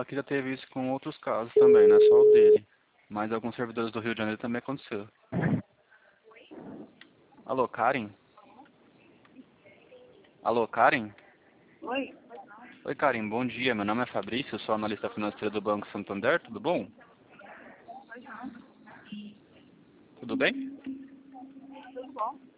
falar que já teve isso com outros casos também, não é só o dele. Mas alguns servidores do Rio de Janeiro também aconteceu. Alô, Karen? Alô, Karen? Oi? Oi, Karen, bom dia. Meu nome é Fabrício, sou analista financeiro do Banco Santander, tudo bom? Oi, não. Tudo bem? Tudo bom?